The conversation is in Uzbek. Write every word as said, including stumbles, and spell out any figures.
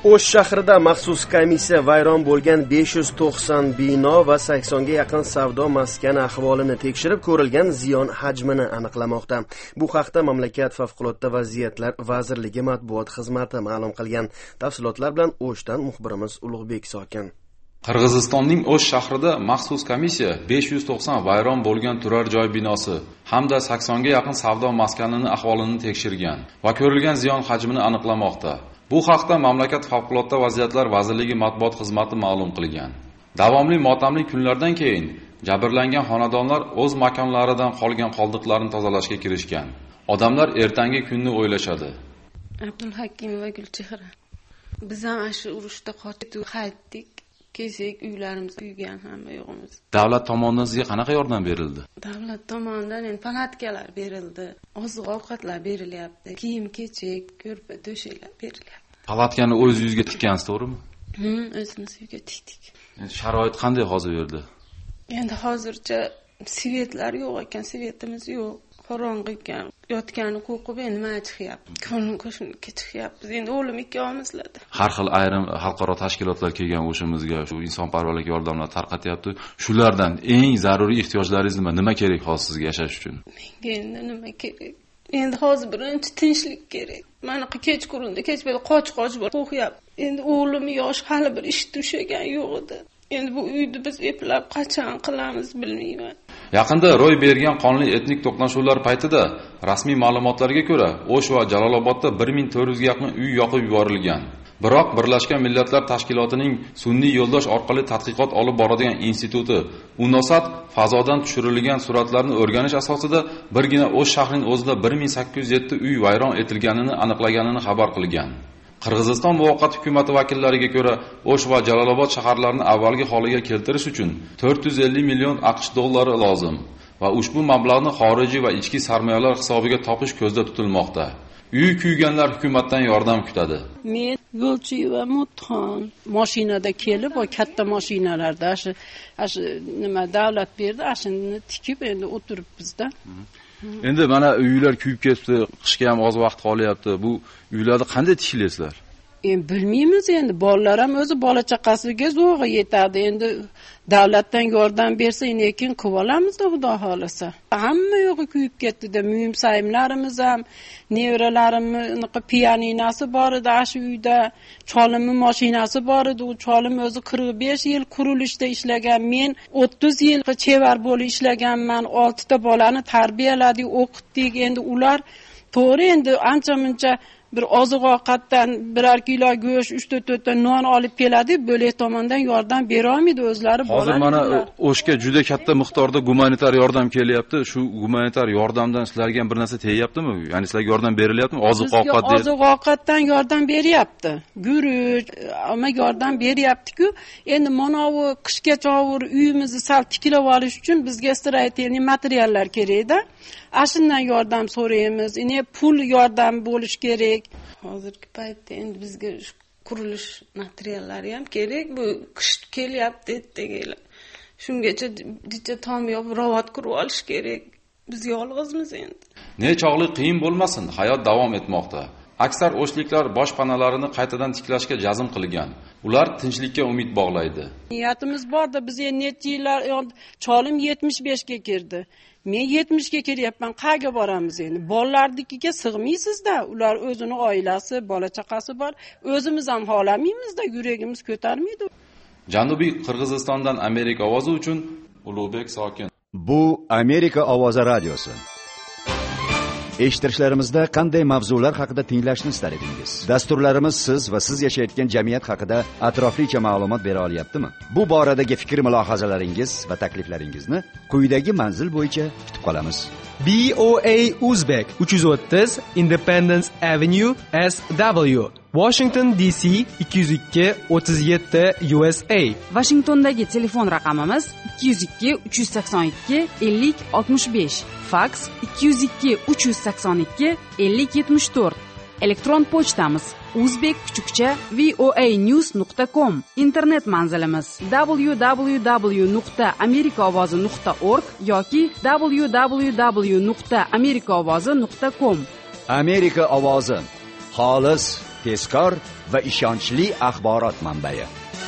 O'sh shahrida maxsus komissiya vayron bo'lgan besh yuz to'qson bino va saksonga yaqin savdo maskani ahvolini tekshirib ko'rilgan ziyon hajmini aniqlamoqda. Bu haqda mamlakat favqulodda vaziyatlar vazirligi matbuot xizmati ma'lum qilgan. Tafsilotlar bilan O'shdan muxbirimiz Ulug'bek Sokin. Qirg'izistonning O'sh shahrida maxsus komissiya besh yuz to'qson vayron bo'lgan turar joy binosi hamda saksonga yaqin savdo maskanini ahvolini tekshirgan va ko'rilgan ziyon hajmini aniqlamoqda. Bu haqda mamlakat favqulodda vaziyatlar vazirligi matbuot xizmati ma'lum qilgan. Davomli motamli kunlardan keyin jabrlangan xonadonlar o'z makonlaridan qolgan qoldiqlarni tozalashga kirishgan. Odamlar ertangi kunni o'ylashadi. Abdulhakim va Gulchehra. Biz ham shu urushda qochib qaytdik. Kesik uylarimiz kuygan hamma yo'g'imiz. Davlat tomonidan sizga qanaqa yordam berildi? Davlat tomonidan endi palatkalar berildi, oziq-ovqatlar berilyapti, kiyim-kechak, ko'rpa, to'shaklar berilyapti. Palatkani o'z yuzga tikkansiz, to'g'rimi? Hı, o'zimiz uyga tikdik. Endi sharoit qanday hozir bu yerda? Endi hozircha svetlar yo'q ekan, svetimiz yo'q. Qorong'i ekan. Yotgani qo'rqib endi nima chiqyapti? Ko'nglim qo'shimga chiqyapmiz. Endi o'g'lim ikkovimizlarda. Har xil ayrim xalqaro tashkilotlar kelgan o'shimizga shu insonparvarlik yordamlar tarqatyapti. Shulardan eng zaruriy ehtiyojlaringiz nima? Nima kerak hozir sizga yashash uchun? Menga endi nima kerak? Endi hozir birinchi tinchlik kerak. Mana kechqurunda kechbeda qoch-qoch bo'lib qo'yapti. Endi o'g'lim yosh, hali bir ish tushagan yo'q edi. Endi bu uyni biz eplab qachon qilamiz bilmayman. Yaqinda ro'y bergan qonli etnik to'qnashuvlar paytida rasmiy ma'lumotlarga ko'ra O'sh va Jalolobodda bir ming to'rt yuz ga yaqin uy yoqib yuborilgan. Biroq Birlashgan Millatlar Tashkilotining sun'iy yo'ldosh orqali tadqiqot olib boradigan instituti UNOSAT fazodan tushirilgan suratlarni o'rganish asosida birgina O'sh shahrining o'zida bir ming sakkiz yuz yetti uy vayron etilganini aniqlaganini xabar qilgan. Qirg'iziston muvaqqat hukumati vakillariga ko'ra, O'sh va Jalolobod shaharlarini avvalgi holiga keltirish uchun to'rt yuz ellik million AQSh dollari lozim va ushbu mablag'ni xorijiy va ichki sarmoyalar hisobiga topish ko'zda tutilmoqda. Uy kuyganlar hukumatdan yordam kutadi. Men yo'lchi va Mutxon mashinada kelib, o katta mashinalarda shu shu nima davlat berdi, ashuni tikib endi o'tiribmiz-da. Endi mana uylar kuyib ketdi, qishga ham oz vaqt qolyapti. Bu uylarni qanday tiklaysiz? Endi bilmaymiz endi, bolalar ham o'zi bola chaqasiga zo'g'i yetadi. Endi davlatdan yordam bersa, lekin qilib olamiz-da, xudo xolasa. Hamma yo'g'i kuyib ketdi-da, muyim sayimlarimiz ham, nevaralarimning pianinasi bor edi, shu uyda cholimning mashinasi bor edi. U cholim o'zi qirq besh yil qurilishda ishlagan, men o'ttiz yil chevar bo'lib ishlaganman. oltita bolani tarbiyaladik, o'qitdik. Endi ular to'g'ri endi ancha-muncha bir oziq-ovqatdan birar kilo go'sht, uch to'rt ta non olib keladi, bo'lak tomondan yordam bera olmaydi o'zlari. Hozir mana O'shga juda katta miqdorda gumanitar yordam kelyapti. Shu gumanitar yordamdan sizlarga ham bir narsa tegyaptimi? Ya'ni sizlarga yordam berilyaptimi? Oziq-ovqat deb. Oziq-ovqatdan yordam beryapti. Guruch, ammo yordam beryapti-ku. Endi mana bu qishgacha uyimizni sal tiklab olish uchun bizga stratejik materiallar kerak-da. Ashundan yordam so'raymiz. Ine pul yordam bo'lish kerak. Hozirgi paytda endi bizga qurilish materiallari ham kerak. Bu qish kelyapti deganlar. Shungacha dicha tom yopib ravot qurib olish kerak. Biz yolg'izmiz endi. Nechog'li qiyin bo'lmasin, hayot davom etmoqda. Aksar o'shliklar boshpanalarini qaytadan tiklashga jazm qilgan. Ular tinchlikka umid bog'laydi. Niyatimiz borda, biz endi necha yillar cholim yetmish besh ga kirdi. Men yetmish ga kelyapman, qayerga boramiz endi? Bolalarnikiga sig'maysiz-da. Ular o'zini oilasi, bola chaqasi bor. O'zimiz ham xohlamaymiz-da, yuragimiz ko'tarmaydi. Janubiy Qirg'izistondan Amerika ovozi uchun Ulug'bek Sokin. Bu Amerika ovozi radiosi. Eshittirishlarimizda qanday mavzular haqida tinglashni istar edingiz? Dasturlarimiz siz va siz yashayotgan jamiyat haqida atroflicha ma'lumot bera olyaptimi? Bu boradagi fikr-mulohazalaringiz va takliflaringizni quyidagi manzil bo'yicha kutib qolamiz. B O A Uzbek uch yuz o'ttiz Independence Avenue S W Washington D C ikki yuz ikki o'ttiz yetti U S A. Washingtondagi telefon raqamimiz ikki yuz ikki uch yuz sakson ikki ellik oltmish besh. Fax ikki yuz ikki uch yuz sakson ikki ellik yetmish to'rt. Elektron pochtamiz uzbek kuchukcha voanews nuqta com. Internet manzilimiz w w w nuqta amerika ovozi nuqta org yoki w w w nuqta amerika ovozi nuqta com. Amerika ovozi xolis, tezkor va ishonchli axborot manbai.